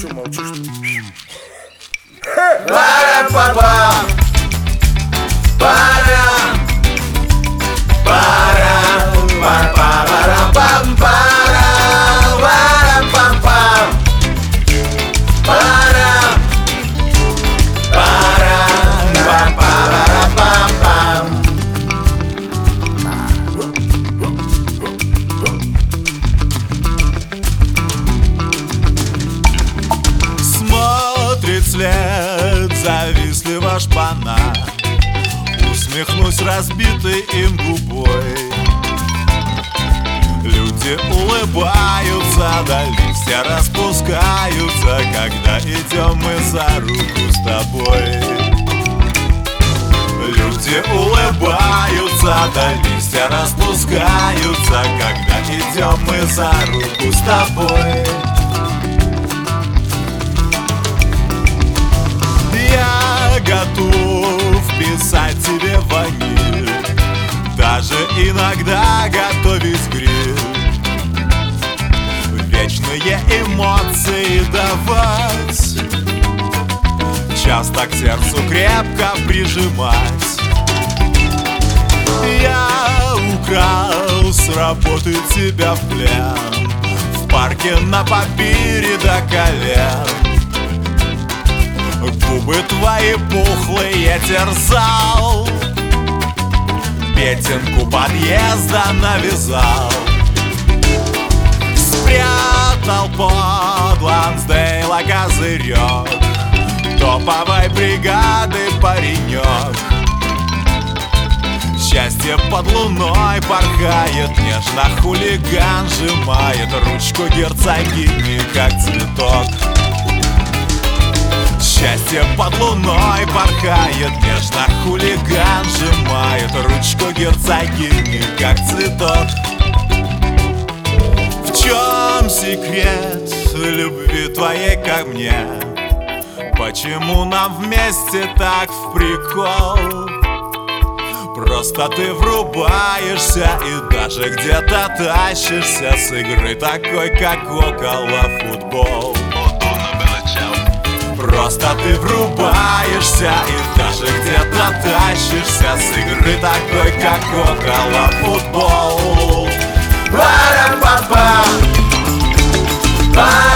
Че молчишь-то? Пара-па-пам, пара, пара, пара-пам-пам, пара, пара-пам-пам, пара, пара, пара-пам-пам. Смотрит вслед завистливо шпана, усмехнусь разбитой им губой. Люди улыбаются, да листья распускаются, когда идем мы за руку с тобой. Люди улыбаются, да листья распускаются, когда идем мы за руку с тобой. Я готов писать тебе ваниль, даже иногда готовить гриль. Вечные эмоции давать, часто к сердцу крепко прижимать. Я украл с работы тебя в плен, в парке на папире до колен. Губы твои пухлые терзал, петинку подъезда навязал. Спрятал под Лансдейла козырек топовой бригады паренек. Счастье под луной порхает, нежно хулиган сжимает ручку герцогини, как цветок. Счастье под луной порхает, нежно хулиган сжимает ручку герцогини, как цветок. В чем секрет любви твоей ко мне? Почему нам вместе так в прикол? Просто ты врубаешься и даже где-то тащишься с игры такой, как около футбол. Просто ты врубаешься и даже где-то тащишься с игры такой, как около футбол. Пара-па-пам, пара.